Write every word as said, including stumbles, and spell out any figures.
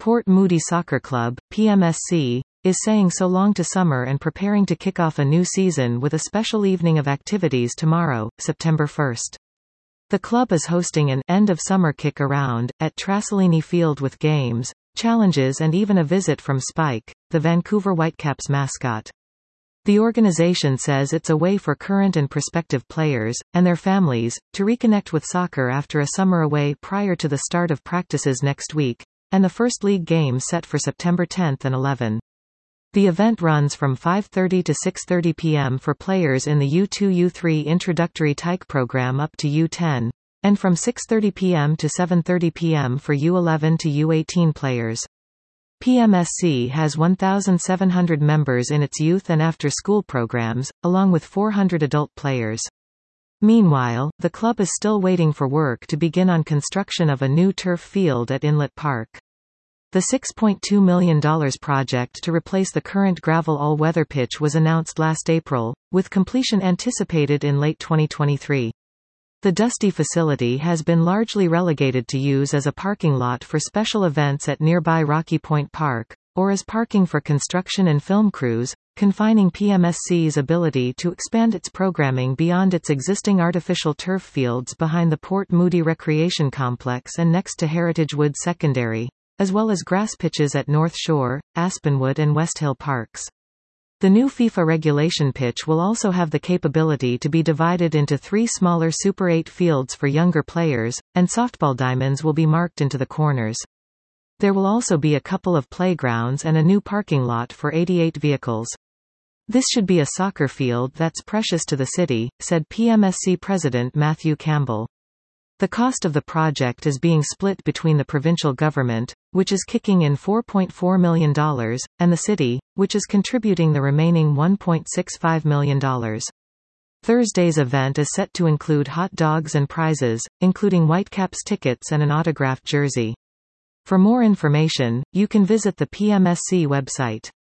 Port Moody Soccer Club, P M S C, is saying so long to summer and preparing to kick off a new season with a special evening of activities tomorrow, September first. The club is hosting an end-of-summer kick-around at Trassalini Field with games, challenges and even a visit from Spike, the Vancouver Whitecaps mascot. The organization says it's a way for current and prospective players, and their families, to reconnect with soccer after a summer away prior to the start of practices next week, and the first league game set for September tenth and eleventh. The event runs from five thirty to six thirty p m for players in the U two U three introductory type program up to U ten, and from six thirty p m to seven thirty p m for U eleven to U eighteen players. P M S C has one thousand seven hundred members in its youth and after-school programs, along with four hundred adult players. Meanwhile, the club is still waiting for work to begin on construction of a new turf field at Inlet Park. The six point two million dollars project to replace the current gravel all-weather pitch was announced last April, with completion anticipated in late twenty twenty-three. The dusty facility has been largely relegated to use as a parking lot for special events at nearby Rocky Point Park, or as parking for construction and film crews, confining P M S C's ability to expand its programming beyond its existing artificial turf fields behind the Port Moody Recreation Complex and next to Heritage Woods Secondary, as well as grass pitches at North Shore, Aspenwood and West Hill Parks. The new FIFA regulation pitch will also have the capability to be divided into three smaller Super eight fields for younger players, and softball diamonds will be marked into the corners. There will also be a couple of playgrounds and a new parking lot for eighty-eight vehicles. "This should be a soccer field that's precious to the city," said P M S C President Matthew Campbell. The cost of the project is being split between the provincial government, which is kicking in four point four million dollars, and the city, which is contributing the remaining one point six five million dollars. Thursday's event is set to include hot dogs and prizes, including Whitecaps tickets and an autographed jersey. For more information, you can visit the P M S C website.